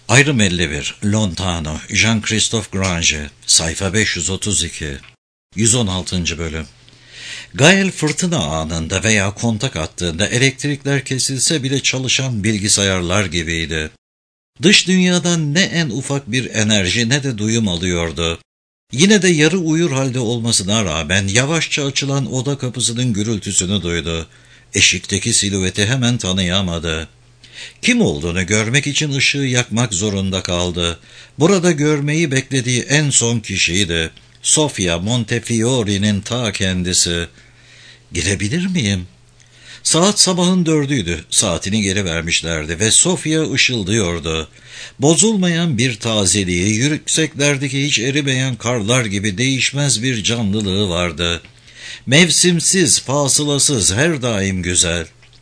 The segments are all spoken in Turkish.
Ayrım 51, Lontano, Jean-Christophe Grange, sayfa 532, 116. bölüm. Gael fırtına anında veya kontak attığında elektrikler kesilse bile çalışan bilgisayarlar gibiydi. Dış dünyadan ne en ufak bir enerji ne de duyum alıyordu. Yine de yarı uyur halde olmasına rağmen yavaşça açılan oda kapısının gürültüsünü duydu. Eşikteki silüeti hemen tanıyamadı. Kim olduğunu görmek için ışığı yakmak zorunda kaldı. Burada görmeyi beklediği en son kişiydi. Sofia Montefiori'nin ta kendisi. Girebilir miyim? Saat sabahın 4'üydü. Saatini geri vermişlerdi ve Sofia ışıldıyordu. Bozulmayan bir tazeliği, yükseklerdeki hiç erimeyen karlar gibi değişmez bir canlılığı vardı. Mevsimsiz, fasılasız, her daim güzel.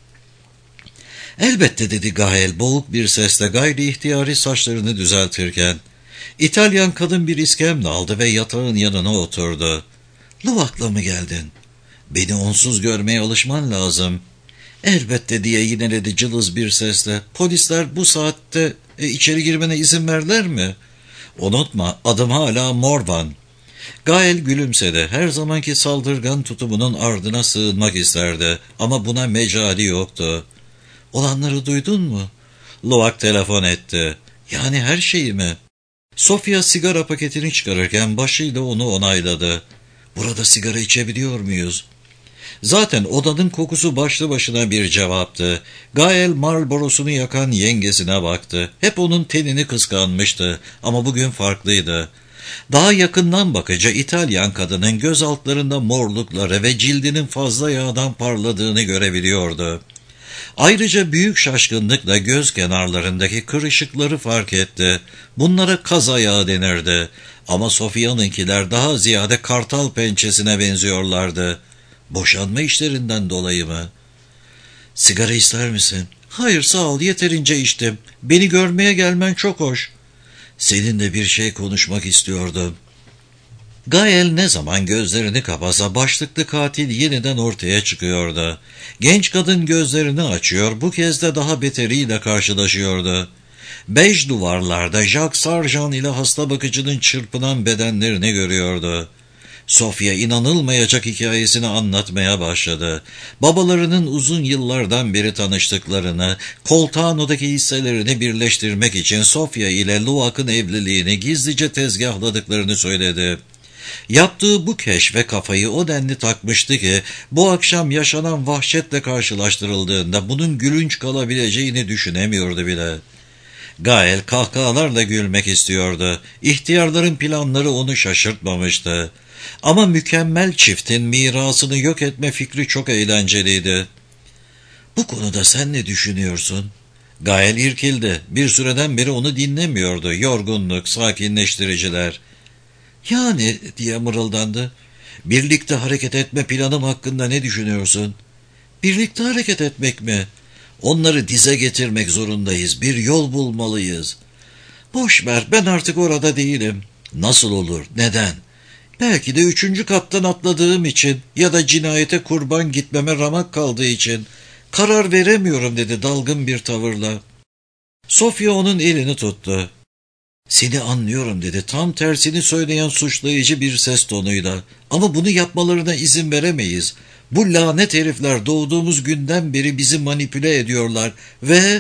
Elbette, dedi Gael boğuk bir sesle gayri ihtiyari saçlarını düzeltirken. İtalyan kadın bir iskemle aldı ve yatağın yanına oturdu. Luvak'la mı geldin? Beni onsuz görmeye alışman lazım. Elbette, diye yineledi cılız bir sesle. Polisler bu saatte içeri girmene izin verdiler mi? Unutma, adım hala Morvan. Gael gülümsedi. Her zamanki saldırgan tutumunun ardına sığınmak isterdi ama buna mecali yoktu. Olanları duydun mu? Lovak telefon etti. Yani her şeyi mi? Sofia sigara paketini çıkarırken başıyla onu onayladı. Burada sigara içebiliyor muyuz? Zaten odanın kokusu başlı başına bir cevaptı. Gael Marlboro'sunu yakan yengesine baktı. Hep onun tenini kıskanmıştı ama bugün farklıydı. Daha yakından bakınca İtalyan kadının göz altlarında morlukları ve cildinin fazla yağdan parladığını görebiliyordu. Ayrıca büyük şaşkınlıkla göz kenarlarındaki kırışıkları fark etti. Bunlara kaz ayağı denirdi. Ama Sofia'nınkiler daha ziyade kartal pençesine benziyorlardı. Boşanma işlerinden dolayı mı? Sigara ister misin? Hayır sağ ol, yeterince içtim. Beni görmeye gelmen çok hoş. Seninle bir şey konuşmak istiyordum. Gael ne zaman gözlerini kapasa başlıklı katil yeniden ortaya çıkıyordu. Genç kadın gözlerini açıyor, bu kez de daha beteriyle karşılaşıyordu. Bej duvarlarda Jacques Sargent ile hasta bakıcının çırpınan bedenlerini görüyordu. Sofia inanılmayacak hikayesini anlatmaya başladı. Babalarının uzun yıllardan beri tanıştıklarını, Coltano'daki hisselerini birleştirmek için Sofia ile Luvak'ın evliliğini gizlice tezgahladıklarını söyledi. Yaptığı bu keşfe kafayı o denli takmıştı ki bu akşam yaşanan vahşetle karşılaştırıldığında bunun gülünç kalabileceğini düşünemiyordu bile. Gael kahkahalarla gülmek istiyordu. İhtiyarların planları onu şaşırtmamıştı. Ama mükemmel çiftin mirasını yok etme fikri çok eğlenceliydi. Bu konuda sen ne düşünüyorsun? Gael irkildi. Bir süreden beri onu dinlemiyordu. Yorgunluk, sakinleştiriciler. Yani diye mırıldandı. Birlikte hareket etme planım hakkında ne düşünüyorsun? Birlikte hareket etmek mi? Onları dize getirmek zorundayız. Bir yol bulmalıyız. Boş ver, ben artık orada değilim. Nasıl olur? Neden? Belki de 3. kattan atladığım için ya da cinayete kurban gitmeme ramak kaldığı için. Karar veremiyorum, dedi dalgın bir tavırla. Sofia onun elini tuttu. Seni anlıyorum, dedi tam tersini söyleyen suçlayıcı bir ses tonuyla. Ama bunu yapmalarına izin veremeyiz. Bu lanet herifler doğduğumuz günden beri bizi manipüle ediyorlar ve...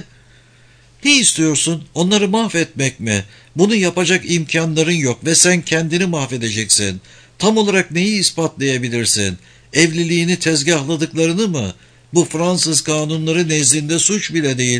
Ne istiyorsun? Onları mahvetmek mi? Bunu yapacak imkanların yok ve sen kendini mahvedeceksin. Tam olarak neyi ispatlayabilirsin? Evliliğini tezgahladıklarını mı? Bu Fransız kanunları nezdinde suç bile değil.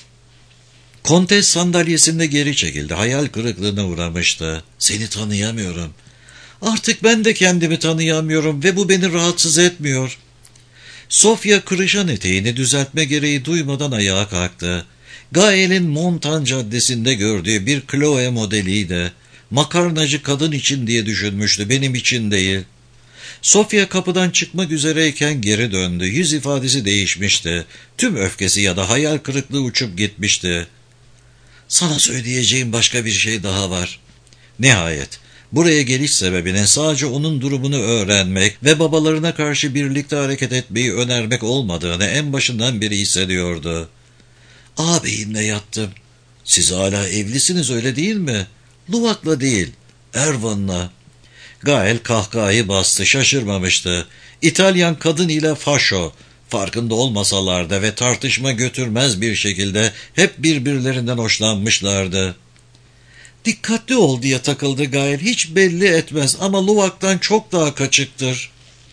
Kontes sandalyesinde geri çekildi. Hayal kırıklığına uğramıştı. Seni tanıyamıyorum. Artık ben de kendimi tanıyamıyorum ve bu beni rahatsız etmiyor. Sofia kırışan eteğini düzeltme gereği duymadan ayağa kalktı. Gael'in Montan Caddesi'nde gördüğü bir Chloe modeliydi. Makarnacı kadın için diye düşünmüştü, benim için değil. Sofia kapıdan çıkmak üzereyken geri döndü. Yüz ifadesi değişmişti. Tüm öfkesi ya da hayal kırıklığı uçup gitmişti. Sana söyleyeceğim başka bir şey daha var. Nihayet. Buraya geliş sebebinin sadece onun durumunu öğrenmek ve babalarına karşı birlikte hareket etmeyi önermek olmadığını en başından beri hissediyordu. Ağabeyimle yattım. Siz hala evlisiniz öyle değil mi? Luwak'la değil, Erwan'la. Gael kahkahayı bastı, şaşırmamıştı. İtalyan kadın ile faşo, farkında olmasalar da ve tartışma götürmez bir şekilde hep birbirlerinden hoşlanmışlardı. Dikkatli ol diye takıldı Gael, hiç belli etmez ama Luwak'tan çok daha kaçıktır.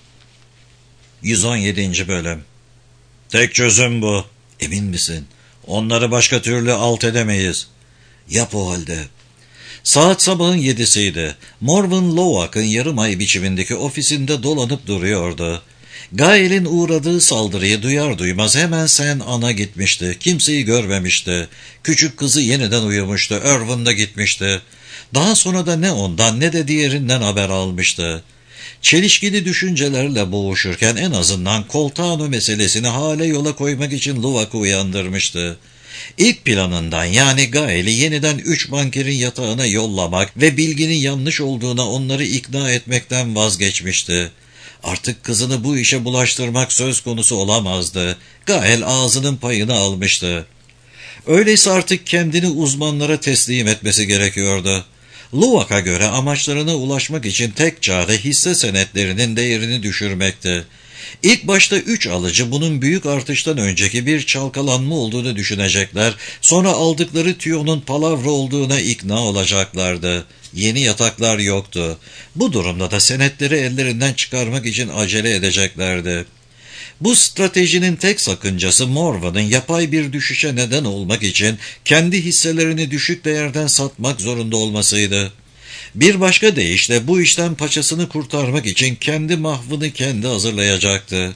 117. Bölüm. Tek çözüm bu. Emin misin? Onları başka türlü alt edemeyiz. Yap o halde. Saat sabahın 7'siydi. Morven Luwak'ın yarım ay biçimindeki ofisinde dolanıp duruyordu. Gael'in uğradığı saldırıyı duyar duymaz hemen Sen An'a gitmişti. Kimseyi görmemişti. Küçük kızı yeniden uyumuştu. Erwan da gitmişti. Daha sonra da ne ondan ne de diğerinden haber almıştı. Çelişkili düşüncelerle boğuşurken en azından Coltano meselesini hale yola koymak için Luwak'ı uyandırmıştı. İlk planından yani Gael'i yeniden 3 bankerin yatağına yollamak ve bilginin yanlış olduğuna onları ikna etmekten vazgeçmişti. Artık kızını bu işe bulaştırmak söz konusu olamazdı. Gael ağzının payını almıştı. Öyleyse artık kendini uzmanlara teslim etmesi gerekiyordu. Luwak'a göre amaçlarına ulaşmak için tek çare hisse senetlerinin değerini düşürmekti. İlk başta 3 alıcı bunun büyük artıştan önceki bir çalkalanma olduğunu düşünecekler, sonra aldıkları tüyonun palavra olduğuna ikna olacaklardı. Yeni yataklar yoktu. Bu durumda da senetleri ellerinden çıkarmak için acele edeceklerdi. Bu stratejinin tek sakıncası Morven'ın yapay bir düşüşe neden olmak için kendi hisselerini düşük değerden satmak zorunda olmasıydı. Bir başka deyişle bu işten paçasını kurtarmak için kendi mahvını kendi hazırlayacaktı.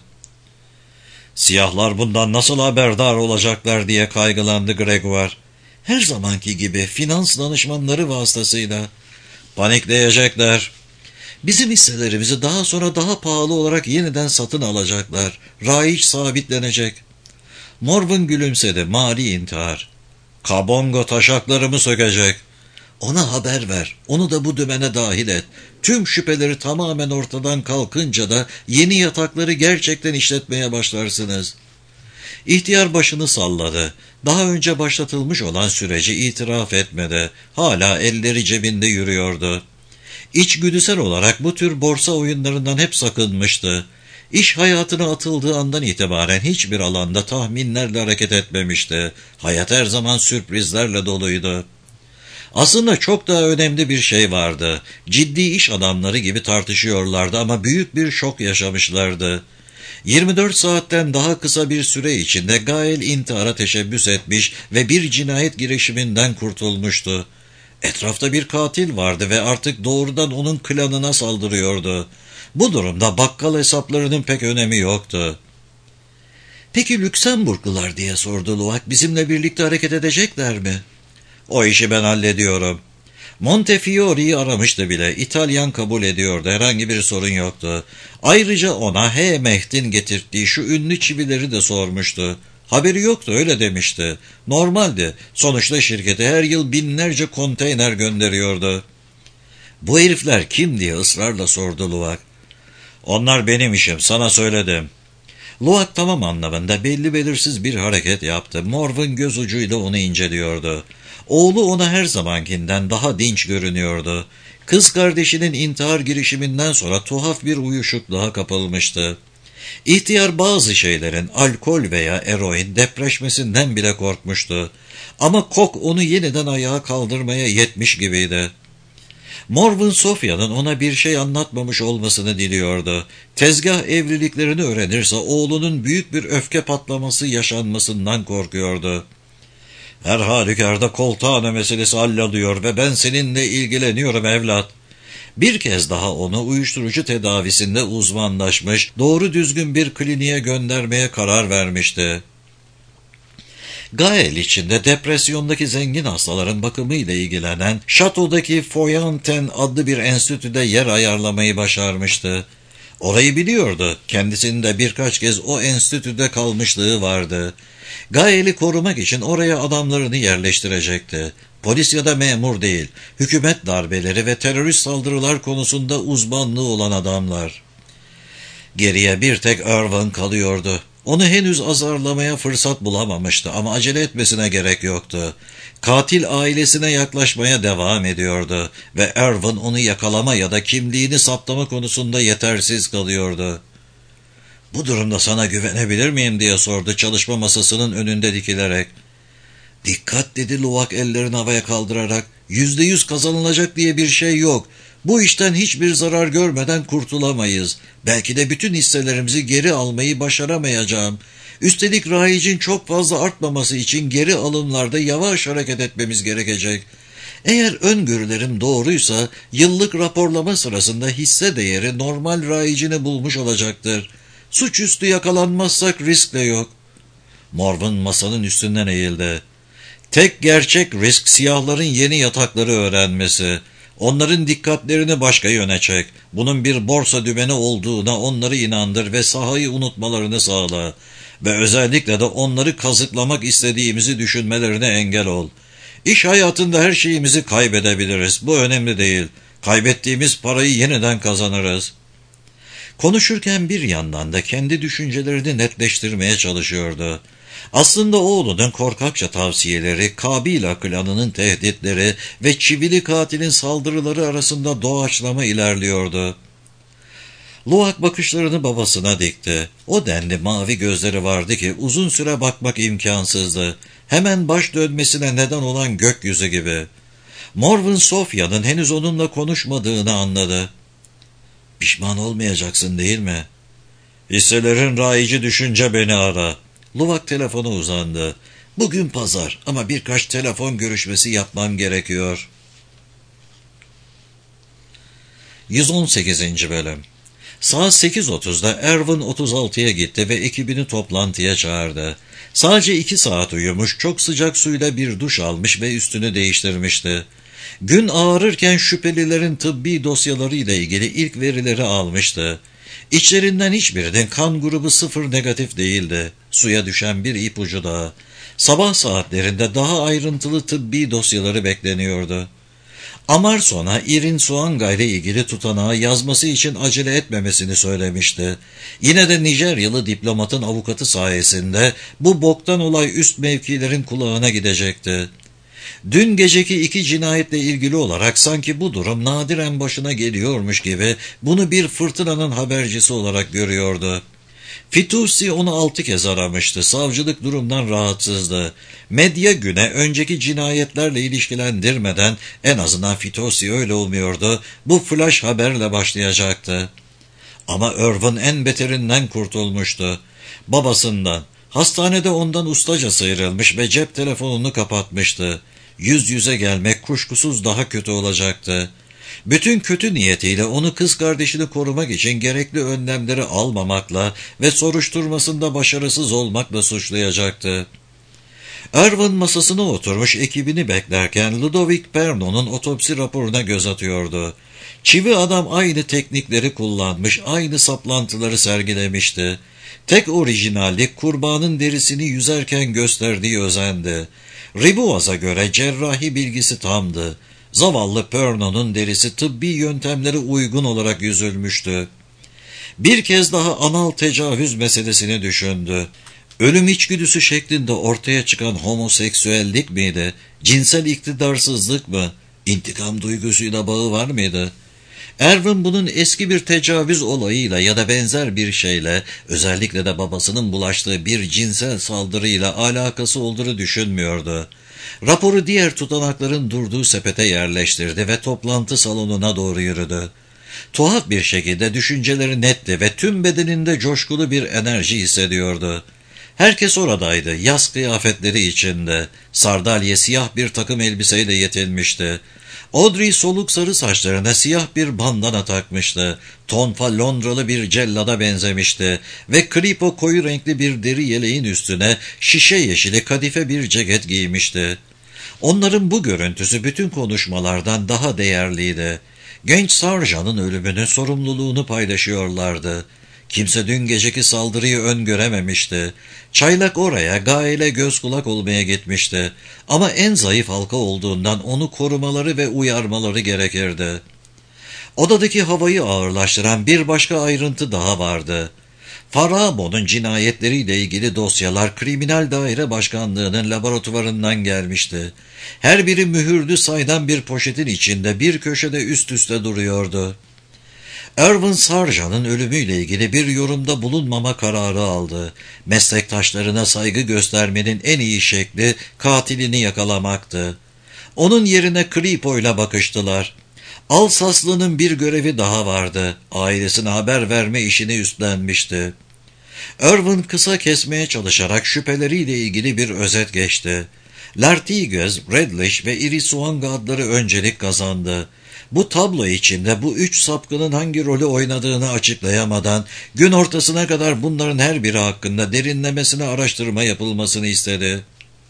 Siyahlar bundan nasıl haberdar olacaklar diye kaygılandı Gregoire. Her zamanki gibi finans danışmanları vasıtasıyla. Panikleyecekler. Bizim hisselerimizi daha sonra daha pahalı olarak yeniden satın alacaklar. Raiç sabitlenecek. Morven gülümsedi. Mali intihar. Kabongo taşaklarımı sökecek. Ona haber ver. Onu da bu dümene dahil et. Tüm şüpheleri tamamen ortadan kalkınca da yeni yatakları gerçekten işletmeye başlarsınız. İhtiyar başını salladı. Daha önce başlatılmış olan süreci itiraf etmedi. Hala elleri cebinde yürüyordu. İçgüdüsel olarak bu tür borsa oyunlarından hep sakınmıştı. İş hayatına atıldığı andan itibaren hiçbir alanda tahminlerle hareket etmemişti. Hayat her zaman sürprizlerle doluydu. Aslında çok daha önemli bir şey vardı. Ciddi iş adamları gibi tartışıyorlardı ama büyük bir şok yaşamışlardı. 24 saatten daha kısa bir süre içinde Gael intihara teşebbüs etmiş ve bir cinayet girişiminden kurtulmuştu. Etrafta bir katil vardı ve artık doğrudan onun klanına saldırıyordu. Bu durumda bakkal hesaplarının pek önemi yoktu. "Peki Lüksemburglular?" diye sordu Luwak. "Bizimle birlikte hareket edecekler mi?" "O işi ben hallediyorum." Montefiore'yi aramıştı bile. İtalyan kabul ediyordu. Herhangi bir sorun yoktu. Ayrıca ona H. Mehd'in getirdiği şu ünlü çivileri de sormuştu. Haberi yoktu, öyle demişti. Normaldi. Sonuçta şirketi her yıl binlerce konteyner gönderiyordu. "Bu herifler kim?" diye ısrarla sordu Luwak. "Onlar benim işim, sana söyledim." Luwak tamam anlamında belli belirsiz bir hareket yaptı. Morven göz ucuyla onu inceliyordu. Oğlu ona her zamankinden daha dinç görünüyordu. Kız kardeşinin intihar girişiminden sonra tuhaf bir uyuşukluğa kapılmıştı. İhtiyar bazı şeylerin alkol veya eroin depreşmesinden bile korkmuştu. Ama kok onu yeniden ayağa kaldırmaya yetmiş gibiydi. Morven Sofya'nın ona bir şey anlatmamış olmasını diliyordu. Tezgah evliliklerini öğrenirse oğlunun büyük bir öfke patlaması yaşanmasından korkuyordu. "Her halükarda Coltano meselesi halloluyor ve ben seninle ilgileniyorum evlat." Bir kez daha onu uyuşturucu tedavisinde uzmanlaşmış, doğru düzgün bir kliniğe göndermeye karar vermişti. Gael içinde depresyondaki zengin hastaların bakımıyla ilgilenen şatodaki Foyanten adlı bir enstitüde yer ayarlamayı başarmıştı. Orayı biliyordu. Kendisinin de birkaç kez o enstitüde kalmışlığı vardı. Gael'i korumak için oraya adamlarını yerleştirecekti. Polis ya da memur değil, hükümet darbeleri ve terörist saldırılar konusunda uzmanlığı olan adamlar. Geriye bir tek Erwan kalıyordu. Onu henüz azarlamaya fırsat bulamamıştı ama acele etmesine gerek yoktu. Katil ailesine yaklaşmaya devam ediyordu ve Erwin onu yakalama ya da kimliğini saptama konusunda yetersiz kalıyordu. "Bu durumda sana güvenebilir miyim?" diye sordu çalışma masasının önünde dikilerek. "Dikkat," dedi Luwak ellerini havaya kaldırarak. "%100 kazanılacak diye bir şey yok. Bu işten hiçbir zarar görmeden kurtulamayız. Belki de bütün hisselerimizi geri almayı başaramayacağım. Üstelik rayicin çok fazla artmaması için geri alımlarda yavaş hareket etmemiz gerekecek. Eğer öngörülerim doğruysa yıllık raporlama sırasında hisse değeri normal rayicini bulmuş olacaktır. Suçüstü yakalanmazsak risk de yok." Morvan masanın üstünden eğildi. "Tek gerçek risk siyahların yeni yatakları öğrenmesi. Onların dikkatlerini başka yöne çek. Bunun bir borsa dümeni olduğuna onları inandır ve sahayı unutmalarını sağla. Ve özellikle de onları kazıklamak istediğimizi düşünmelerine engel ol. İş hayatında her şeyimizi kaybedebiliriz. Bu önemli değil. Kaybettiğimiz parayı yeniden kazanırız." Konuşurken bir yandan da kendi düşüncelerini netleştirmeye çalışıyordu. Aslında oğlunun korkakça tavsiyeleri, Kabila klanının tehditleri ve çivili katilin saldırıları arasında doğaçlama ilerliyordu. Luwak bakışlarını babasına dikti. O denli mavi gözleri vardı ki uzun süre bakmak imkansızdı. Hemen baş dönmesine neden olan gökyüzü gibi. Morvan Sofya'nın henüz onunla konuşmadığını anladı. "Pişman olmayacaksın değil mi?" "Hisselerin rayici düşünce beni ara." Luwak telefona uzandı. "Bugün pazar ama birkaç telefon görüşmesi yapmam gerekiyor." 118. Bölüm. Saat 8.30'da Erwin 36'ya gitti ve ekibini toplantıya çağırdı. Sadece 2 saat uyumuş, çok sıcak suyla bir duş almış ve üstünü değiştirmişti. Gün ağarırken şüphelilerin tıbbi dosyaları ile ilgili ilk verileri almıştı. İçlerinden hiçbirinin kan grubu 0 negatif değildi. Suya düşen bir ipucu daha. Sabah saatlerinde daha ayrıntılı tıbbi dosyaları bekleniyordu. Amarson'a Irin Suanga ile ilgili tutanağı yazması için acele etmemesini söylemişti. Yine de Nijeryalı diplomatın avukatı sayesinde bu boktan olay üst mevkilerin kulağına gidecekti. Dün geceki 2 cinayetle ilgili olarak sanki bu durum nadiren başına geliyormuş gibi bunu bir fırtınanın habercisi olarak görüyordu. Fitoussi onu 6 kez aramıştı. Savcılık durumdan rahatsızdı. Medya güne önceki cinayetlerle ilişkilendirmeden, en azından Fitoussi öyle umuyordu, bu flash haberle başlayacaktı. Ama Erwin en beterinden kurtulmuştu. Babasından, hastanede ondan ustaca sıyrılmış ve cep telefonunu kapatmıştı. Yüz yüze gelmek kuşkusuz daha kötü olacaktı. Bütün kötü niyetiyle onu kız kardeşini korumak için gerekli önlemleri almamakla ve soruşturmasında başarısız olmakla suçlayacaktı. Erwin masasına oturmuş ekibini beklerken Ludovic Pernod'un otopsi raporuna göz atıyordu. Çivi adam aynı teknikleri kullanmış, aynı saplantıları sergilemişti. Tek orijinallik kurbanın derisini yüzerken gösterdiği özendi. Ribuaz'a göre cerrahi bilgisi tamdı. Zavallı Pernod'un derisi tıbbi yöntemlere uygun olarak yüzülmüştü. Bir kez daha anal tecavüz meselesini düşündü. Ölüm içgüdüsü şeklinde ortaya çıkan homoseksüellik miydi? Cinsel iktidarsızlık mı? İntikam duygusuyla bağı var mıydı? Erwin bunun eski bir tecavüz olayıyla ya da benzer bir şeyle, özellikle de babasının bulaştığı bir cinsel saldırıyla alakası olduğunu düşünmüyordu. Raporu diğer tutanakların durduğu sepete yerleştirdi ve toplantı salonuna doğru yürüdü. Tuhaf bir şekilde düşünceleri netti ve tüm bedeninde coşkulu bir enerji hissediyordu. Herkes oradaydı, yaz kıyafetleri içinde. Sardalye siyah bir takım elbiseyle yetinmişti. Audrey soluk sarı saçlarına siyah bir bandana takmıştı. Tonfa Londralı bir cellada benzemişti ve Kripo koyu renkli bir deri yeleğin üstüne şişe yeşili kadife bir ceket giymişti. Onların bu görüntüsü bütün konuşmalardan daha değerliydi. Genç Sarjan'ın ölümünün sorumluluğunu paylaşıyorlardı. Kimse dün geceki saldırıyı öngörememişti. Çaylak oraya Gail'e göz kulak olmaya gitmişti. Ama en zayıf halka olduğundan onu korumaları ve uyarmaları gerekirdi. Odadaki havayı ağırlaştıran bir başka ayrıntı daha vardı. Farabo'nun cinayetleriyle ilgili dosyalar Kriminal Daire Başkanlığı'nın laboratuvarından gelmişti. Her biri mühürlü saydam bir poşetin içinde bir köşede üst üste duruyordu. Irvin Sarjan'ın ölümüyle ilgili bir yorumda bulunmama kararı aldı. Meslektaşlarına saygı göstermenin en iyi şekli katilini yakalamaktı. Onun yerine Kripo'yla bakıştılar. Alsaslı'nın bir görevi daha vardı. Ailesine haber verme işini üstlenmişti. Irvin kısa kesmeye çalışarak şüpheleriyle ilgili bir özet geçti. Lartigue, Redlish ve Irisuanga adları öncelik kazandı. Bu tablo içinde bu üç sapkının hangi rolü oynadığını açıklayamadan gün ortasına kadar bunların her biri hakkında derinlemesine araştırma yapılmasını istedi.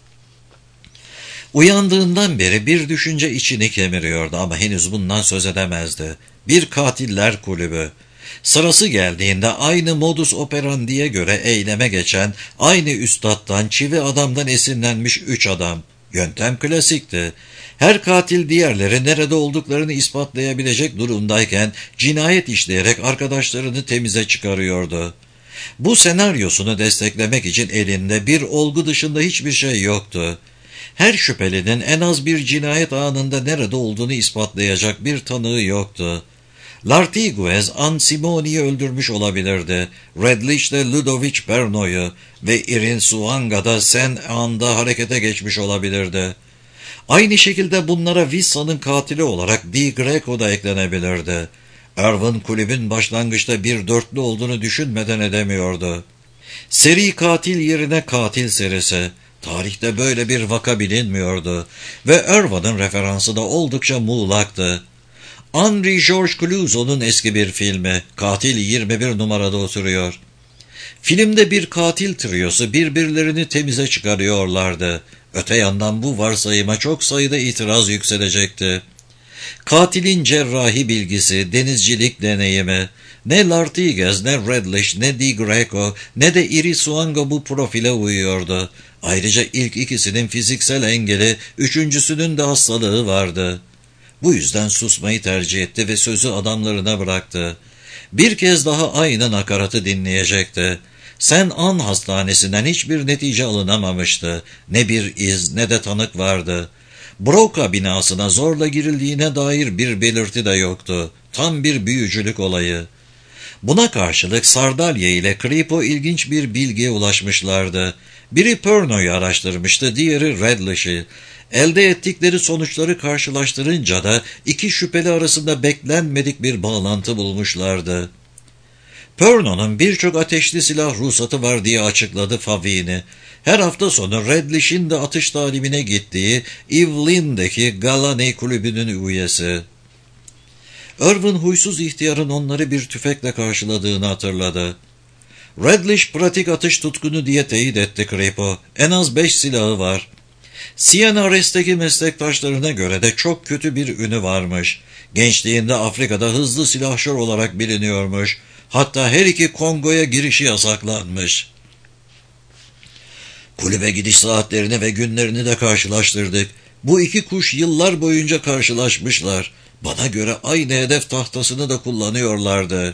Uyandığından beri bir düşünce içini kemiriyordu ama henüz bundan söz edemezdi. Bir katiller kulübü. Sırası geldiğinde aynı modus operandiye göre eyleme geçen, aynı üstattan, çivi adamdan esinlenmiş 3 adam. Yöntem klasikti. Her katil diğerleri nerede olduklarını ispatlayabilecek durumdayken cinayet işleyerek arkadaşlarını temize çıkarıyordu. Bu senaryosunu desteklemek için elinde bir olgu dışında hiçbir şey yoktu. Her şüphelinin en az bir cinayet anında nerede olduğunu ispatlayacak bir tanığı yoktu. Lartiguez, Ansimoni'yi öldürmüş olabilirdi. Redlish de Ludovic Perno'yu ve Irisuanga da Saint-Anne'da harekete geçmiş olabilirdi. Aynı şekilde bunlara Vissa'nın katili olarak Di Greco da eklenebilirdi. Irvin kulübün başlangıçta bir dörtlü olduğunu düşünmeden edemiyordu. Seri katil yerine katil serisi. Tarihte böyle bir vaka bilinmiyordu ve Irvin'in referansı da oldukça muğlaktı. Henri Georges Clouzot'un eski bir filmi, Katil 21 numarada oturuyor. Filmde bir katil triyosu birbirlerini temize çıkarıyorlardı. Öte yandan bu varsayıma çok sayıda itiraz yükselecekti. Katilin cerrahi bilgisi, denizcilik deneyimi, ne Lartiguez, ne Redlish, ne Di Greco, ne de Irisuanga bu profile uyuyordu. Ayrıca ilk ikisinin fiziksel engeli, üçüncüsünün de hastalığı vardı. Bu yüzden susmayı tercih etti ve sözü adamlarına bıraktı. Bir kez daha aynı nakaratı dinleyecekti. Saint-Anne hastanesinden hiçbir netice alınamamıştı. Ne bir iz ne de tanık vardı. Broca binasına zorla girildiğine dair bir belirti de yoktu. Tam bir büyücülük olayı. Buna karşılık Sardalya ile Kripo ilginç bir bilgiye ulaşmışlardı. Biri Perno'yu araştırmıştı, diğeri Redlish'i. Elde ettikleri sonuçları karşılaştırınca da iki şüpheli arasında beklenmedik bir bağlantı bulmuşlardı. Perno'nun birçok ateşli silah ruhsatı var diye açıkladı Favini. Her hafta sonu Redlish'in de atış talimine gittiği Evelyn'deki Galaney kulübünün üyesi. Irvin huysuz ihtiyarın onları bir tüfekle karşıladığını hatırladı. Redlish pratik atış tutkunu diye teyit etti Kripo. En az 5 silahı var. CNRS'teki meslektaşlarına göre de çok kötü bir ünü varmış. Gençliğinde Afrika'da hızlı silahşör olarak biliniyormuş. Hatta her iki Kongo'ya girişi yasaklanmış. Kulübe gidiş saatlerini ve günlerini de karşılaştırdık. Bu iki kuş yıllar boyunca karşılaşmışlar. Bana göre aynı hedef tahtasını da kullanıyorlardı.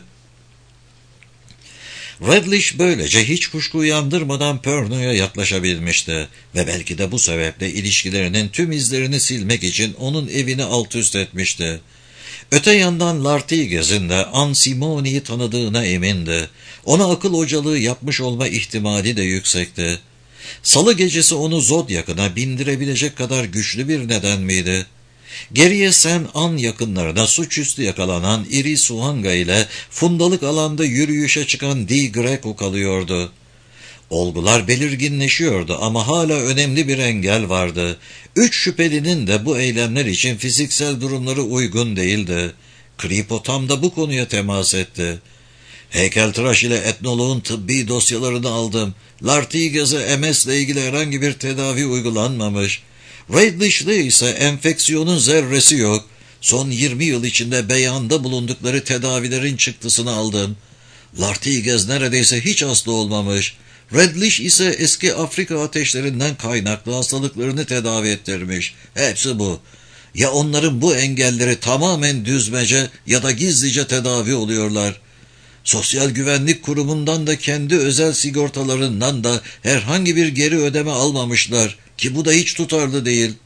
Redlish böylece hiç kuşku uyandırmadan Perno'ya yaklaşabilmişti ve belki de bu sebeple ilişkilerinin tüm izlerini silmek için onun evini alt üst etmişti. Öte yandan Lartiguez'in de Ansimoni'yi tanıdığına emindi. Ona akıl hocalığı yapmış olma ihtimali de yüksekti. Salı gecesi onu Zodyak'ına bindirebilecek kadar güçlü bir neden miydi? Geriye Saint-Anne yakınlarına suçüstü yakalanan Irisuanga ile fundalık alanda yürüyüşe çıkan Di Greco kalıyordu. Olgular belirginleşiyordu ama hala önemli bir engel vardı. 3 şüphelinin de bu eylemler için fiziksel durumları uygun değildi. Kripo tam da bu konuya temas etti. Heykeltıraş ile etnoloğun tıbbi dosyalarını aldım. Lartiguez'e MS ile ilgili herhangi bir tedavi uygulanmamış. Redlish'de ise enfeksiyonun zerresi yok. Son 20 yıl içinde beyanda bulundukları tedavilerin çıktısını aldım. Lartiguez neredeyse hiç hasta olmamış. Redlish ise eski Afrika ateşlerinden kaynaklı hastalıklarını tedavi ettirmiş. Hepsi bu. Ya onların bu engelleri tamamen düzmece ya da gizlice tedavi oluyorlar. Sosyal Güvenlik Kurumu'ndan da kendi özel sigortalarından da herhangi bir geri ödeme almamışlar ki bu da hiç tutarlı değil.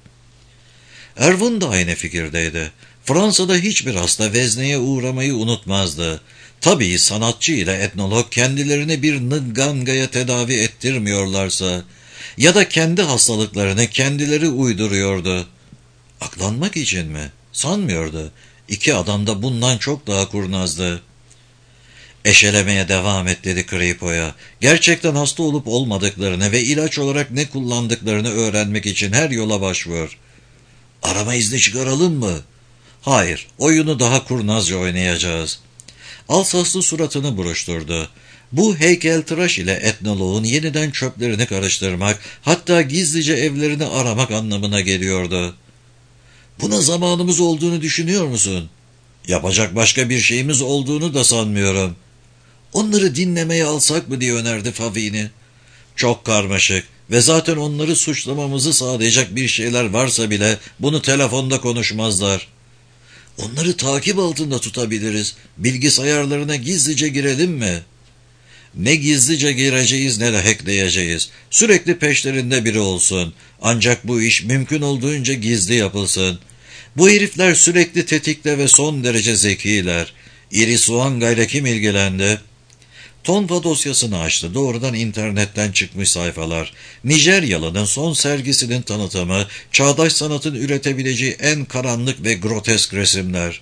Erwin da aynı fikirdeydi. Fransa'da hiçbir hasta vezneye uğramayı unutmazdı. Tabii sanatçı ile etnolog kendilerini bir Nganga'ya tedavi ettirmiyorlarsa ya da kendi hastalıklarını kendileri uyduruyordu. Aklanmak için mi? Sanmıyordu. İki adam da bundan çok daha kurnazdı. Eşelemeye devam et dedi Kripo'ya. Gerçekten hasta olup olmadıklarını ve ilaç olarak ne kullandıklarını öğrenmek için her yola başvur. Arama izni çıkaralım mı? Hayır, oyunu daha kurnazca oynayacağız. Alsaslı suratını buruşturdu. Bu heykeltıraş ile etnoloğun yeniden çöplerini karıştırmak, hatta gizlice evlerini aramak anlamına geliyordu. Buna zamanımız olduğunu düşünüyor musun? Yapacak başka bir şeyimiz olduğunu da sanmıyorum. Onları dinlemeye alsak mı diye önerdi Favini. Çok karmaşık ve zaten onları suçlamamızı sağlayacak bir şeyler varsa bile bunu telefonda konuşmazlar. Onları takip altında tutabiliriz. Bilgisayarlarına gizlice girelim mi? Ne gizlice gireceğiz ne de hackleyeceğiz. Sürekli peşlerinde biri olsun. Ancak bu iş mümkün olduğunca gizli yapılsın. Bu herifler sürekli tetikte ve son derece zekiler. Irisuanga ile kim ilgilendi? Tonva dosyasını açtı. Doğrudan internetten çıkmış sayfalar. Nijeryalı'nın son sergisinin tanıtımı, çağdaş sanatın üretebileceği en karanlık ve grotesk resimler.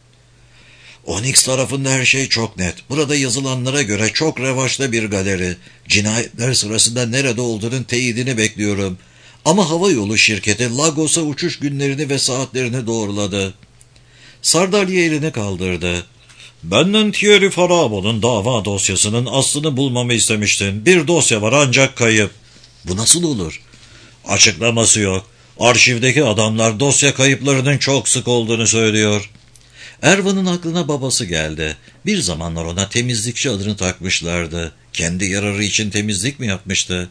Onyx tarafında her şey çok net. Burada yazılanlara göre çok revaçta bir galeri. Cinayetler sırasında nerede olduğunun teyidini bekliyorum. Ama havayolu şirketi Lagos'a uçuş günlerini ve saatlerini doğruladı. Sardalya elini kaldırdı. Benden Thierry Farabo'nun dava dosyasının aslını bulmamı istemiştin. Bir dosya var ancak kayıp. Bu nasıl olur? Açıklaması yok. Arşivdeki adamlar dosya kayıplarının çok sık olduğunu söylüyor. Erwan'ın aklına babası geldi. Bir zamanlar ona temizlikçi adını takmışlardı. Kendi yararı için temizlik mi yapmıştı?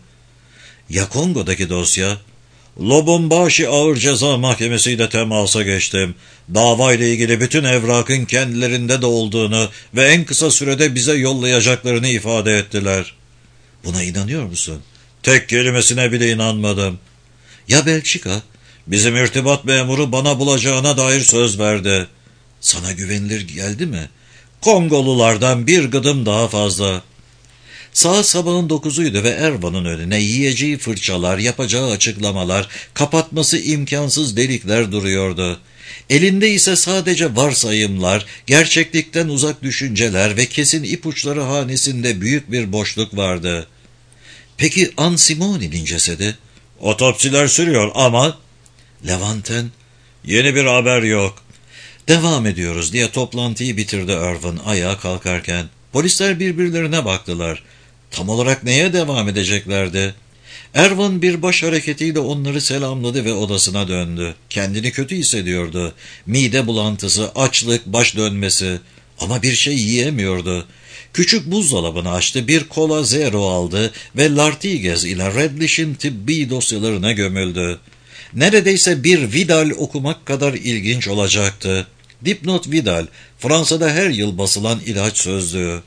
Ya Kongo'daki dosya? Lubumbashi Ağır Ceza Mahkemesi ile temasa geçtim. Davayla ilgili bütün evrakın kendilerinde de olduğunu ve en kısa sürede bize yollayacaklarını ifade ettiler. Buna inanıyor musun? Tek kelimesine bile inanmadım. Ya Belçika? Bizim irtibat memuru bana bulacağına dair söz verdi. Sana güvenilir geldi mi? Kongolulardan bir gıdım daha fazla. Saat sabahın 9'uydu ve Erwan'ın önüne yiyeceği fırçalar, yapacağı açıklamalar, kapatması imkansız delikler duruyordu. Elinde ise sadece varsayımlar, gerçeklikten uzak düşünceler ve kesin ipuçları hanesinde büyük bir boşluk vardı. Peki Ansimoni'nin cesedi? Otopsiler sürüyor ama... Levanten? Yeni bir haber yok. Devam ediyoruz diye toplantıyı bitirdi Erwan ayağa kalkarken. Polisler birbirlerine baktılar. Tam olarak neye devam edeceklerdi? Erwan bir baş hareketiyle onları selamladı ve odasına döndü. Kendini kötü hissediyordu. Mide bulantısı, açlık, baş dönmesi. Ama bir şey yiyemiyordu. Küçük buzdolabını açtı, bir kola zero aldı ve Lartigue ile Redlish'in tıbbi dosyalarına gömüldü. Neredeyse bir Vidal okumak kadar ilginç olacaktı. Dipnot Vidal, Fransa'da her yıl basılan ilaç sözlüğü.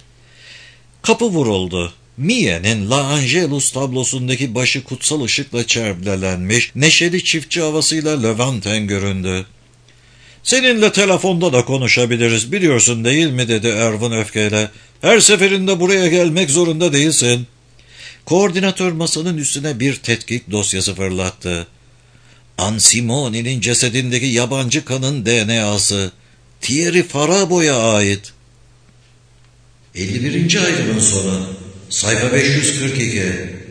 Kapı vuruldu. Mie'nin La Angelus tablosundaki başı kutsal ışıkla çerlelenmiş, neşeli çiftçi havasıyla Levanten göründü. ''Seninle telefonda da konuşabiliriz, biliyorsun değil mi?'' dedi Erwan öfkeyle. ''Her seferinde buraya gelmek zorunda değilsin.'' Koordinatör masanın üstüne bir tetkik dosyası fırlattı. Ansimoni'nin cesedindeki yabancı kanın DNA'sı Thierry Farabo'ya ait. 51. ayrımın sonu. Sayfa 542.